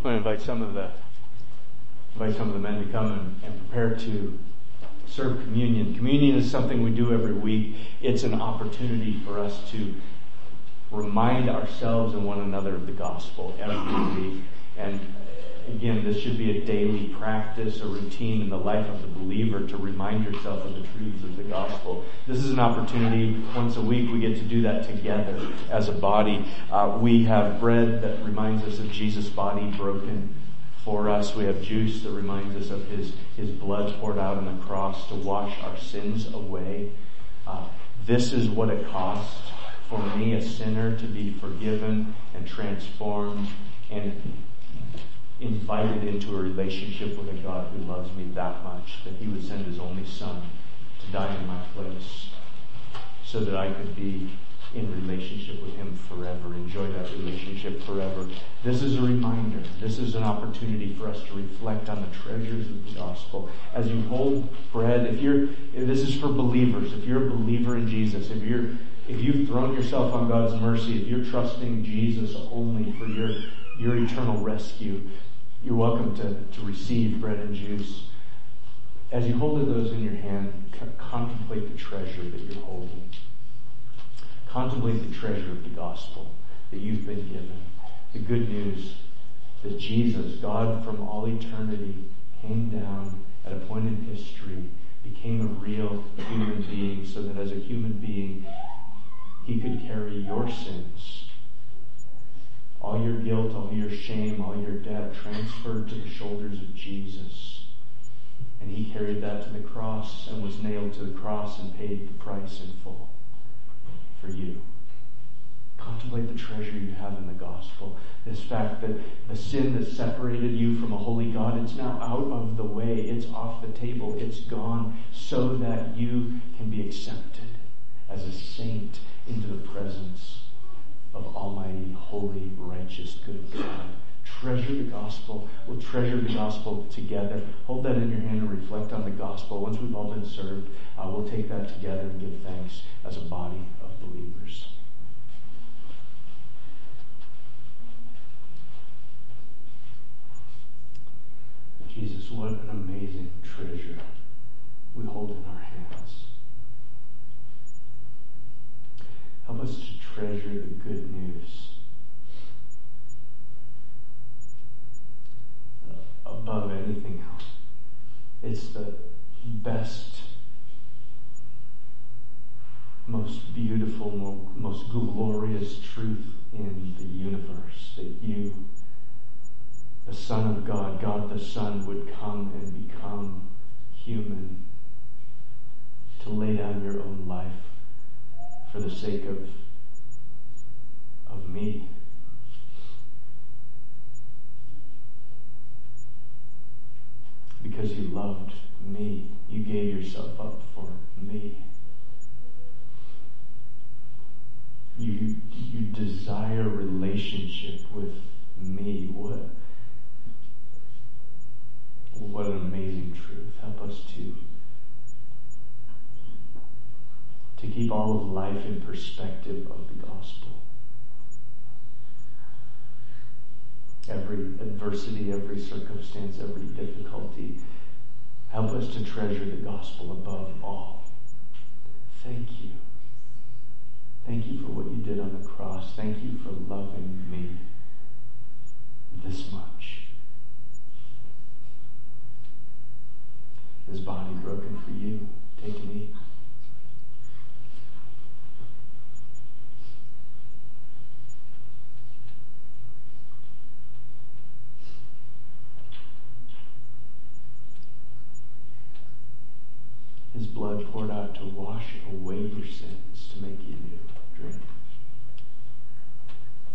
I'm going to invite some of the men to come and prepare to serve communion. Communion is something we do every week. It's an opportunity for us to remind ourselves and one another of the gospel every week. And again, this should be a daily practice, a routine in the life of the believer to remind yourself of the truths of the gospel. This is an opportunity. Once a week we get to do that together as a body. We have bread that reminds us of Jesus' body broken for us. We have juice that reminds us of His blood poured out on the cross to wash our sins away. This is what it costs for me, a sinner, to be forgiven and transformed and invited into a relationship with a God who loves me that much that He would send His only Son to die in my place so that I could be in relationship with Him forever, enjoy that relationship forever. This is a reminder. This is an opportunity for us to reflect on the treasures of the gospel. As you hold bread, this is for believers. If you're a believer in Jesus, if you've thrown yourself on God's mercy, if you're trusting Jesus only for your eternal rescue, you're welcome to receive bread and juice. As you hold those in your hand, contemplate the treasure that you're holding. Contemplate the treasure of the gospel that you've been given. The good news that Jesus, God from all eternity, came down at a point in history, became a real human being so that as a human being, He could carry your sins, all your guilt, all your shame, all your debt transferred to the shoulders of Jesus. And He carried that to the cross and was nailed to the cross and paid the price in full for you. Contemplate the treasure you have in the gospel. This fact that the sin that separated you from a holy God, it's now out of the way. It's off the table. It's gone so that you can be accepted as a saint into the presence of Almighty, holy, righteous, good God. Treasure the gospel. We'll treasure the gospel together. Hold that in your hand and reflect on the gospel. Once we've all been served, we'll take that together and give thanks as a body of believers. Jesus, what an amazing treasure we hold in our hands. Help us to treasure the good news above anything else. It's the best, most beautiful, most glorious truth in the universe that you, the Son of God, God the Son, would come and become human to lay down your own life for the sake of me. Because you loved me. You gave yourself up for me. You desire relationship with me. What an amazing truth. Help us to keep all of life in perspective of the gospel. Every adversity, every circumstance, every difficulty. Help us to treasure the gospel above all. Thank you. Thank you for what you did on the cross. Thank you for loving me this much. His body broken for you. Take and eat. His blood poured out to wash away your sins, to make you new. Drink.